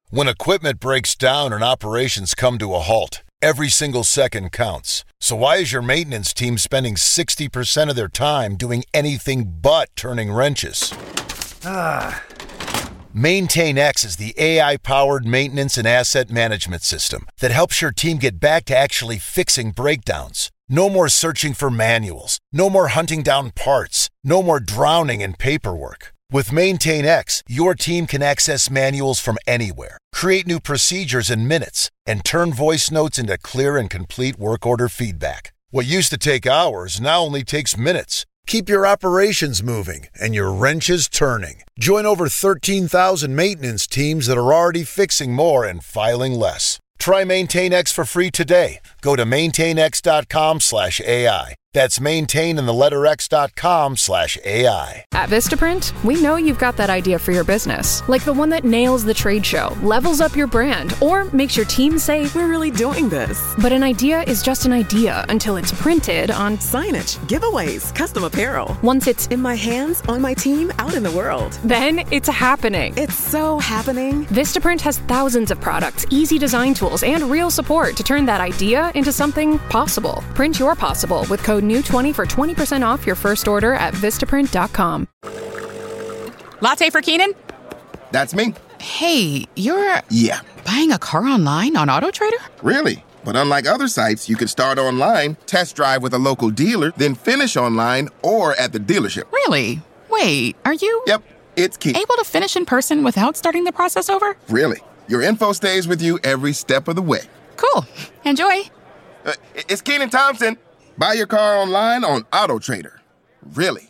When equipment breaks down and operations come to a halt, every single second counts. So why is your maintenance team spending 60% of their time doing anything but turning wrenches? MaintainX is the AI-powered maintenance and asset management system that helps your team get back to actually fixing breakdowns. No more searching for manuals. No more hunting down parts. No more drowning in paperwork. With MaintainX, your team can access manuals from anywhere, create new procedures in minutes, and turn voice notes into clear and complete work order feedback. What used to take hours now only takes minutes. Keep your operations moving and your wrenches turning. Join over 13,000 maintenance teams that are already fixing more and filing less. Try MaintainX for free today. Go to maintainx.com/AI. That's maintain and the letter x.com/AI. At Vistaprint, we know you've got that idea for your business, like the one that nails the trade show, levels up your brand, or makes your team say, "We're really doing this." But an idea is just an idea until it's printed on signage, giveaways, custom apparel. Once it's in my hands, on my team, out in the world. Then it's happening. It's so happening. Vistaprint has thousands of products, easy design tools, and real support to turn that idea into something possible. Print your possible with code NEW20 for 20% off your first order at Vistaprint.com. Latte for Keenan? That's me. Hey, you're... Yeah. Buying a car online on AutoTrader? Really? But unlike other sites, you can start online, test drive with a local dealer, then finish online or at the dealership. Really? Wait, are you... Yep, it's key. Able to finish in person without starting the process over? Really. Your info stays with you every step of the way. Cool. Enjoy. It's Keenan Thompson. Buy your car online on AutoTrader. Really.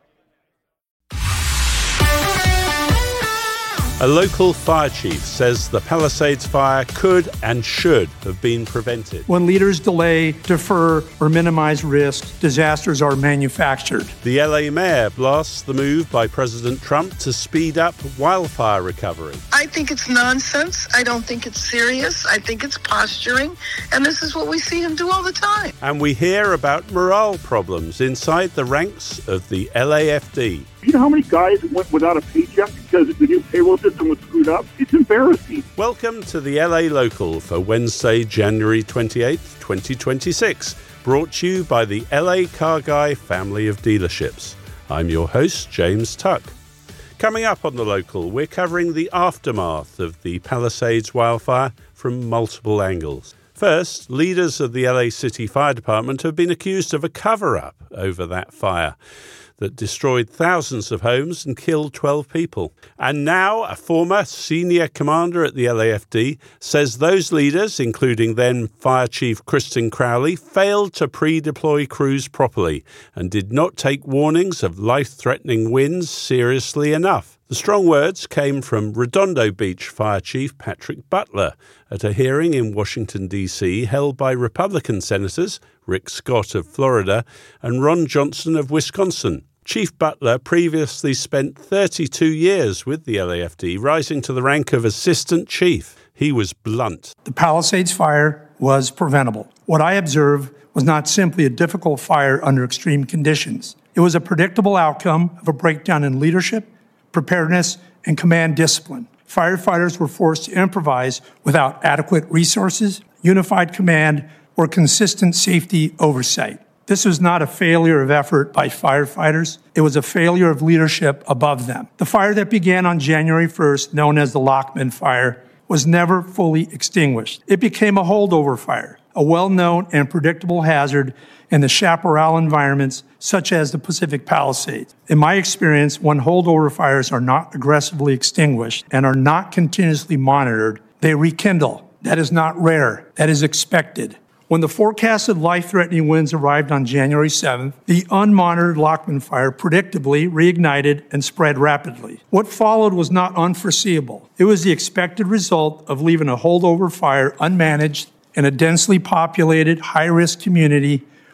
A local fire chief says the Palisades fire could and should have been prevented. When leaders delay, defer, or minimize risk, disasters are manufactured. The LA mayor blasts the move by President Trump to speed up wildfire recovery. I think it's nonsense. I don't think it's serious. I think it's posturing. And this is what we see him do all the time. And we hear about morale problems inside the ranks of the LAFD. You know how many guys went without a paycheck because the new payroll system was screwed up? It's embarrassing. Welcome to the LA Local for Wednesday, January 28th, 2026. Brought to you by the LA Car Guy family of dealerships. I'm your host, James Tuck. Coming up on the Local, we're covering the aftermath of the Palisades wildfire from multiple angles. First, leaders of the LA City Fire Department have been accused of a cover-up over that fire that destroyed thousands of homes and killed 12 people. And now a former senior commander at the LAFD says those leaders, including then Fire Chief Kristen Crowley, failed to pre-deploy crews properly and did not take warnings of life-threatening winds seriously enough. The strong words came from Redondo Beach Fire Chief Patrick Butler at a hearing in Washington, D.C. held by Republican Senators Rick Scott of Florida and Ron Johnson of Wisconsin. Chief Butler previously spent 32 years with the LAFD, rising to the rank of Assistant Chief. He was blunt. The Palisades fire was preventable. What I observed was not simply a difficult fire under extreme conditions. It was a predictable outcome of a breakdown in leadership, preparedness, and command discipline. Firefighters were forced to improvise without adequate resources, unified command, or consistent safety oversight. This was not a failure of effort by firefighters. It was a failure of leadership above them. The fire that began on January 1st, known as the Lockman Fire, was never fully extinguished. It became a holdover fire, a well-known and predictable hazard in the chaparral environments such as the Pacific Palisades. In my experience, when holdover fires are not aggressively extinguished and are not continuously monitored, they rekindle. That is not rare. That is expected. When the forecasted life-threatening winds arrived on January 7th, the unmonitored Lockman Fire predictably reignited and spread rapidly. What followed was not unforeseeable. It was the expected result of leaving a holdover fire unmanaged in a densely populated, high-risk community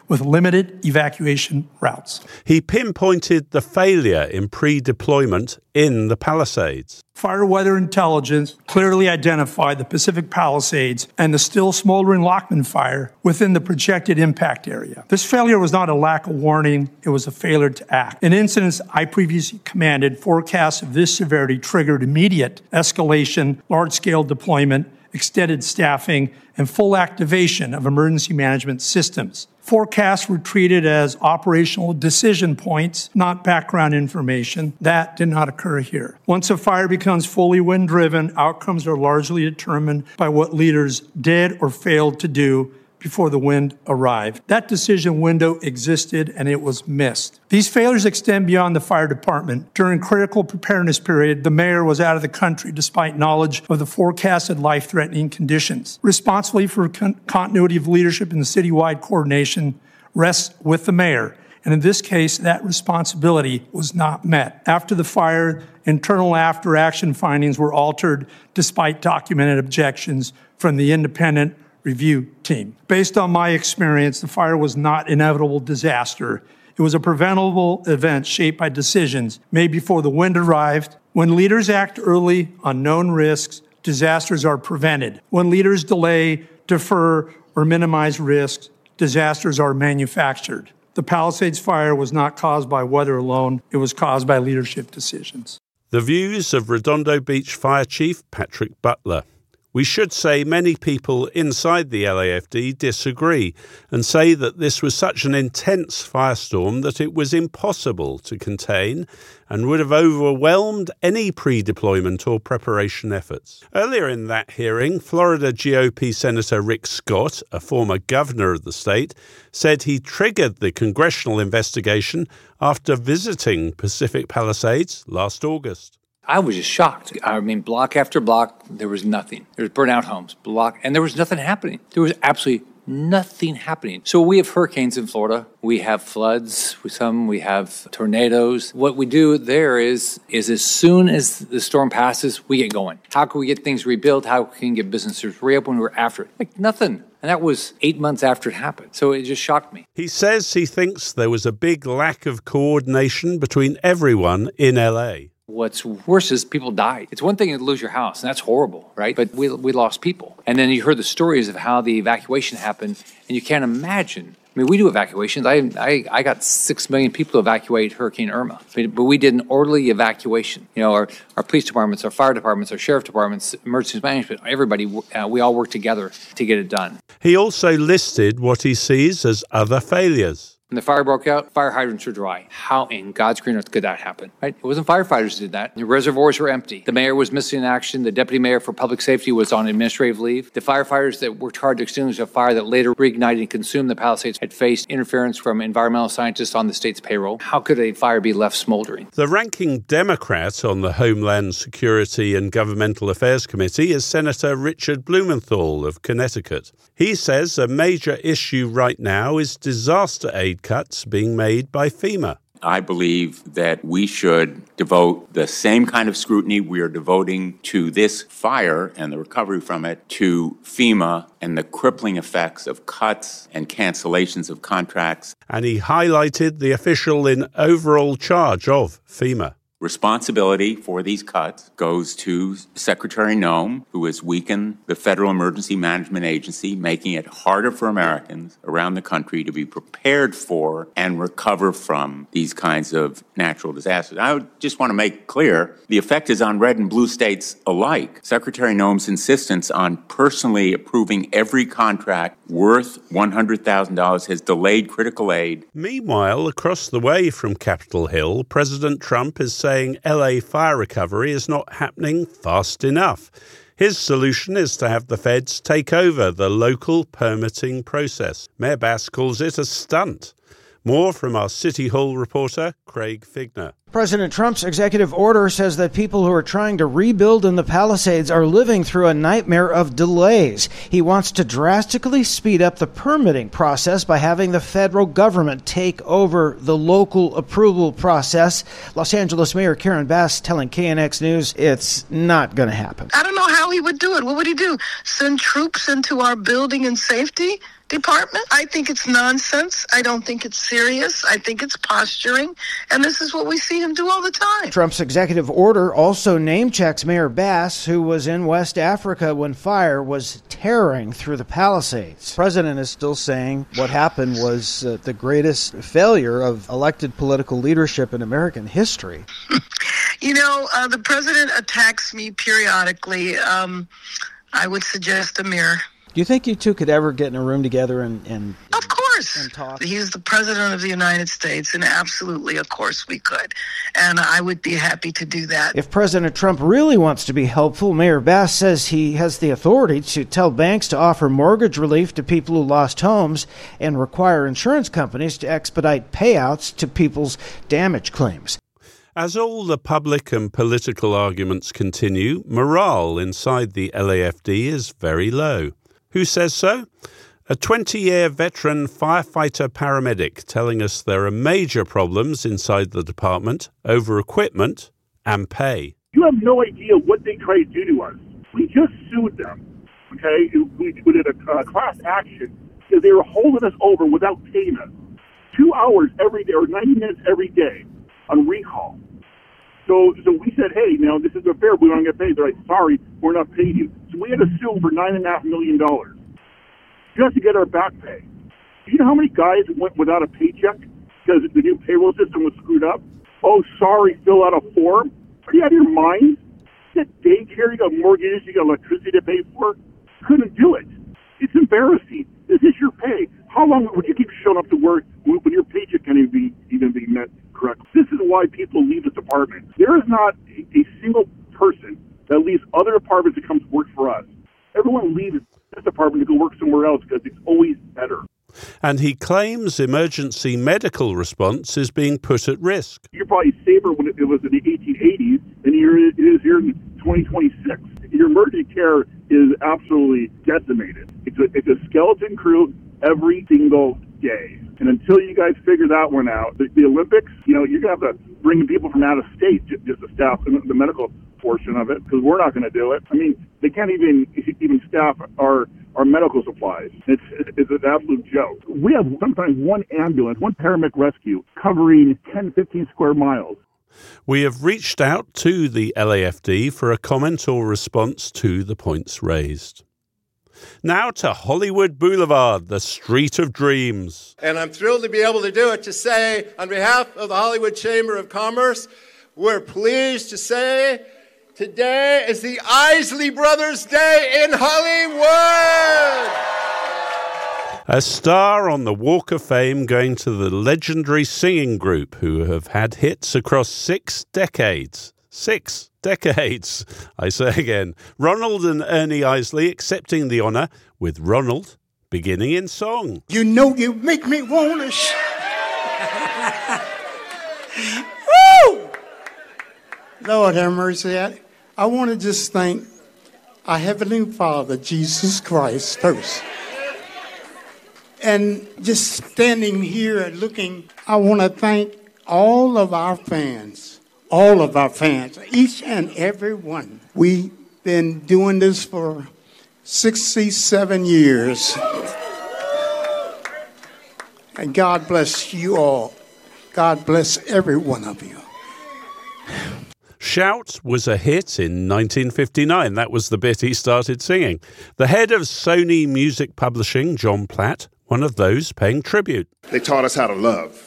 with limited evacuation routes. He pinpointed the failure in pre-deployment in the Palisades. Fire weather intelligence clearly identified the Pacific Palisades and the still smoldering Lockman fire within the projected impact area. This failure was not a lack of warning, it was a failure to act. In incidents I previously commanded, forecasts of this severity triggered immediate escalation, large-scale deployment, extended staffing, and full activation of emergency management systems. Forecasts were treated as operational decision points, not background information. That did not occur here. Once a fire becomes fully wind-driven, outcomes are largely determined by what leaders did or failed to do before the wind arrived. That decision window existed and it was missed. These failures extend beyond the fire department. During critical preparedness period, the mayor was out of the country despite knowledge of the forecasted life-threatening conditions. Responsibility for continuity of leadership in the citywide coordination rests with the mayor. And in this case, that responsibility was not met. After the fire, internal after-action findings were altered despite documented objections from the independent review team. Based on my experience, the fire was not an inevitable disaster. It was a preventable event shaped by decisions made before the wind arrived. When leaders act early on known risks, disasters are prevented. When leaders delay, defer, or minimize risks, disasters are manufactured. The Palisades fire was not caused by weather alone. It was caused by leadership decisions. The views of Redondo Beach Fire Chief Patrick Butler. We should say many people inside the LAFD disagree and say that this was such an intense firestorm that it was impossible to contain and would have overwhelmed any pre-deployment or preparation efforts. Earlier in that hearing, Florida GOP Senator Rick Scott, a former governor of the state, said he triggered the congressional investigation after visiting Pacific Palisades last August. I was just shocked. I mean, block after block, there was nothing. There was burnout homes, and there was nothing happening. There was absolutely nothing happening. So we have hurricanes in Florida. We have floods. We have tornadoes. What we do there is as soon as the storm passes, we get going. How can we get things rebuilt? How can we get businesses reopened? We're after it. Like nothing. And that was 8 months after it happened. So it just shocked me. He says he thinks there was a big lack of coordination between everyone in LA. What's worse is people died. It's one thing to lose your house, and that's horrible, right? But we lost people. And then you heard the stories of how the evacuation happened, and you can't imagine. I mean, we do evacuations. I got 6 million people to evacuate Hurricane Irma, but we did an orderly evacuation. You know, our police departments, our fire departments, our sheriff departments, emergency management, everybody, we all work together to get it done. He also listed what he sees as other failures. When the fire broke out, fire hydrants were dry. How in God's green earth could that happen? Right? It wasn't firefighters who did that. The reservoirs were empty. The mayor was missing in action. The deputy mayor for public safety was on administrative leave. The firefighters that worked hard to extinguish a fire that later reignited and consumed the Palisades had faced interference from environmental scientists on the state's payroll. How could a fire be left smoldering? The ranking Democrat on the Homeland Security and Governmental Affairs Committee is Senator Richard Blumenthal of Connecticut. He says a major issue right now is disaster aid cuts being made by FEMA. I believe that we should devote the same kind of scrutiny we are devoting to this fire and the recovery from it to FEMA and the crippling effects of cuts and cancellations of contracts. And he highlighted the official in overall charge of FEMA. Responsibility for these cuts goes to Secretary Noem, who has weakened the Federal Emergency Management Agency, making it harder for Americans around the country to be prepared for and recover from these kinds of natural disasters. I just want to make clear, the effect is on red and blue states alike. Secretary Noem's insistence on personally approving every contract worth $100,000 has delayed critical aid. Meanwhile, across the way from Capitol Hill, President Trump is saying LA fire recovery is not happening fast enough. His solution is to have the feds take over the local permitting process. Mayor Bass calls it a stunt. More from our City Hall reporter, Craig Figner. President Trump's executive order says that people who are trying to rebuild in the Palisades are living through a nightmare of delays. He wants to drastically speed up the permitting process by having the federal government take over the local approval process. Los Angeles Mayor Karen Bass telling KNX News it's not going to happen. I don't know how he would do it. What would he do? Send troops into our building in safety? department. I think it's nonsense. I don't think it's serious. I think it's posturing. And this is what we see him do all the time. Trump's executive order also name-checks Mayor Bass, who was in West Africa when fire was tearing through the Palisades. The president is still saying what happened was the greatest failure of elected political leadership in American history. You know, the president attacks me periodically. I would suggest a mirror. Do you think you two could ever get in a room together and Of course. And talk? He's the president of the United States, and absolutely, of course, we could. And I would be happy to do that. If President Trump really wants to be helpful, Mayor Bass says he has the authority to tell banks to offer mortgage relief to people who lost homes and require insurance companies to expedite payouts to people's damage claims. As all the public and political arguments continue, morale inside the LAFD is very low. Who says so? A 20-year veteran firefighter-paramedic telling us there are major problems inside the department over equipment and pay. You have no idea what they try to do to us. We just sued them, okay? We did a class action because they were holding us over without paying us. 2 hours every day or 90 minutes every day on recall. So we said, hey, now this isn't fair. We don't get paid. They're like, sorry, we're not paying you. So we had to sue for $9.5 million just to get our back pay. Do you know how many guys went without a paycheck because the new payroll system was screwed up? Oh, sorry, fill out a form. Are you out of your mind? You got daycare, you got mortgages, you got electricity to pay for. Couldn't do it. It's embarrassing. Is this your pay? How long would you keep showing up to work when your paycheck can't even be met correctly? This is why people leave this department. There is not a single person that leaves other departments that comes to work for us. Everyone leaves this department to go work somewhere else because it's always better. And he claims emergency medical response is being put at risk. You're probably safer when it was in the 1880s than it is here in 2026. Your emergency care is absolutely decimated. It's a skeleton crew every single day. And until you guys figure that one out, the Olympics, you're going to have to bring people from out of state just to staff the medical portion of it, because we're not going to do it. I mean, they can't even staff our medical supplies. It's an absolute joke. We have sometimes one ambulance, one paramedic rescue covering 10, 15 square miles. We have reached out to the LAFD for a comment or response to the points raised. Now to Hollywood Boulevard, the street of dreams. And I'm thrilled to be able to do it, to say, on behalf of the Hollywood Chamber of Commerce, we're pleased to say today is the Isley Brothers Day in Hollywood! A star on the Walk of Fame going to the legendary singing group who have had hits across 6 decades. 6 decades, I say again. Ronald and Ernie Isley accepting the honour, with Ronald beginning in song. You know you make me wanna Woo! Lord have mercy. I want to just thank our Heavenly Father, Jesus Christ, first. And just standing here and looking, I want to thank all of our fans, each and every one. We've been doing this for 67 years. And God bless you all. God bless every one of you. Shout was a hit in 1959. That was the bit he started singing. The head of Sony Music Publishing, John Platt, one of those paying tribute. They taught us how to love.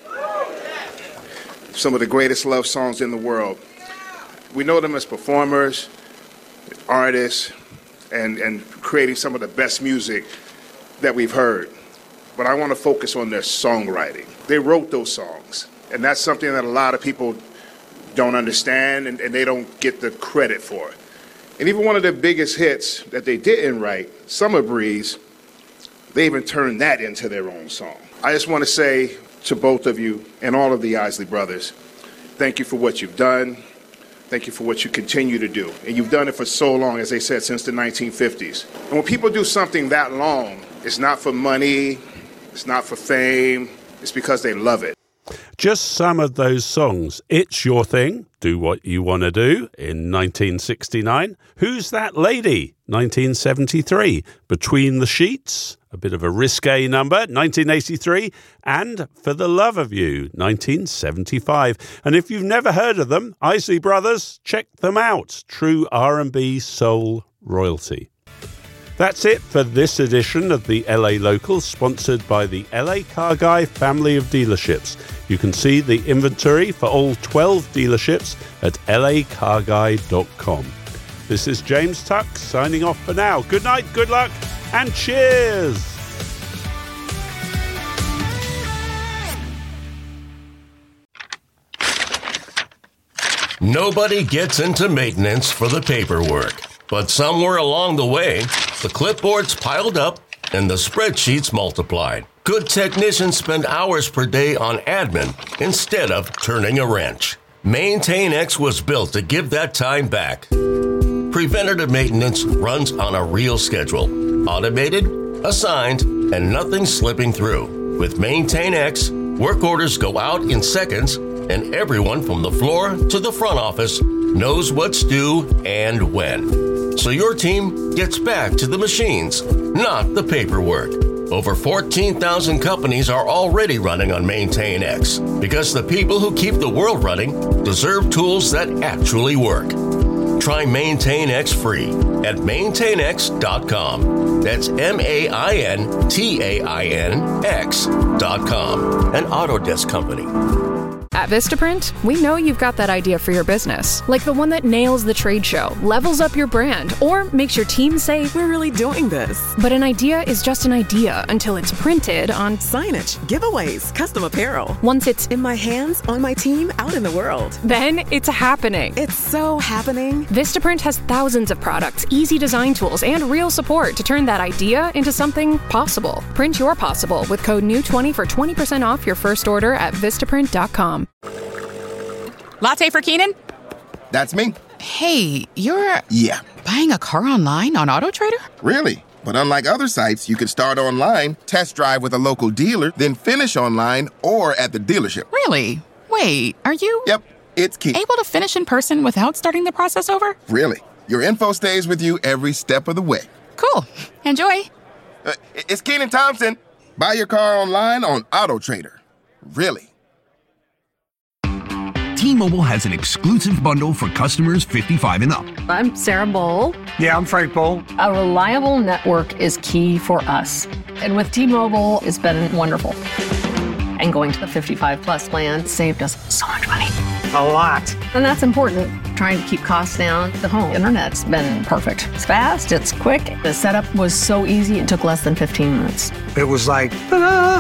Some of the greatest love songs in the world. We know them as performers, artists, and creating some of the best music that we've heard. But I want to focus on their songwriting. They wrote those songs, and that's something that a lot of people don't understand, and they don't get the credit for it. And even one of the biggest hits that they didn't write, Summer Breeze, they even turned that into their own song. I just want to say to both of you and all of the Isley Brothers, thank you for what you've done. Thank you for what you continue to do. And you've done it for so long, as they said, since the 1950s. And when people do something that long, it's not for money, it's not for fame, it's because they love it. Just some of those songs. It's Your Thing, Do What You Want to Do, in 1969. Who's That Lady, 1973. Between the Sheets, a bit of a risque number, 1983, and For the Love of You, 1975. And if you've never heard of them, Isley Brothers, check them out. True R&B soul royalty. That's it for this edition of the LA Local, sponsored by the LA Car Guy family of dealerships. You can see the inventory for all 12 dealerships at lacarguy.com. This is James Tuck signing off for now. Good night, good luck, and cheers! Nobody gets into maintenance for the paperwork. But somewhere along the way, the clipboards piled up and the spreadsheets multiplied. Good technicians spend hours per day on admin instead of turning a wrench. MaintainX was built to give that time back. Preventative maintenance runs on a real schedule. Automated, assigned, and nothing slipping through. With MaintainX, work orders go out in seconds, and everyone from the floor to the front office knows what's due and when. So your team gets back to the machines, not the paperwork. Over 14,000 companies are already running on MaintainX because the people who keep the world running deserve tools that actually work. Try MaintainX free at maintainx.com. That's MaintainX.com. An Autodesk company. At Vistaprint, we know you've got that idea for your business, like the one that nails the trade show, levels up your brand, or makes your team say, we're really doing this. But an idea is just an idea until it's printed on signage, giveaways, custom apparel. Once it's in my hands, on my team, out in the world. Then it's happening. It's so happening. Vistaprint has thousands of products, easy design tools, and real support to turn that idea into something possible. Print your possible with code NEW20 for 20% off your first order at Vistaprint.com. Latte for Keenan? That's me. Hey, you're... Yeah. Buying a car online on AutoTrader? Really? But unlike other sites, you can start online, test drive with a local dealer, then finish online or at the dealership. Really? Wait, are you... Yep, it's Keenan. Able to finish in person without starting the process over? Really. Your info stays with you every step of the way. Cool. Enjoy. It's Keenan Thompson. Buy your car online on AutoTrader. Really. T-Mobile has an exclusive bundle for customers 55 and up. I'm Sarah Bowl. Yeah, I'm Frank Bowl. A reliable network is key for us. And with T-Mobile, it's been wonderful. And going to the 55 plus plan saved us so much money. A lot. And that's important. Trying to keep costs down. The home internet's been perfect. It's fast, it's quick. The setup was so easy, it took less than 15 minutes. It was like, ta-da!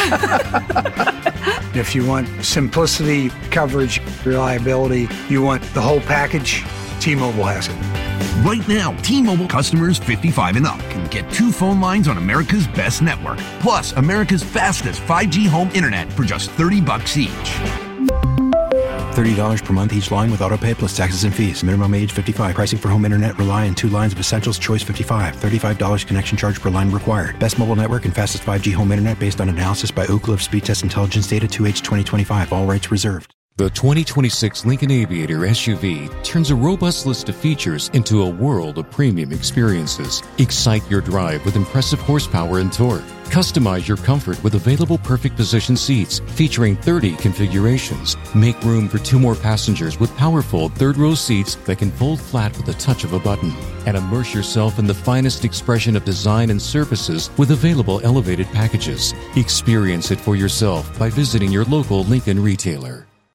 If you want simplicity, coverage, reliability, you want the whole package, T-Mobile has it. Right now, T-Mobile customers 55 and up can get 2 phone lines on America's best network, plus America's fastest 5G home internet for just $30 each. $30 per month each line with autopay plus taxes and fees. Minimum age 55. Pricing for home internet rely on 2 lines of Essentials. Choice 55. $35 connection charge per line required. Best mobile network and fastest 5G home internet based on analysis by Ookla of Speed Test Intelligence data 2H 2025. All rights reserved. The 2026 Lincoln Aviator SUV turns a robust list of features into a world of premium experiences. Excite your drive with impressive horsepower and torque. Customize your comfort with available perfect position seats featuring 30 configurations. Make room for 2 more passengers with powerful third-row seats that can fold flat with the touch of a button. And immerse yourself in the finest expression of design and services with available elevated packages. Experience it for yourself by visiting your local Lincoln retailer.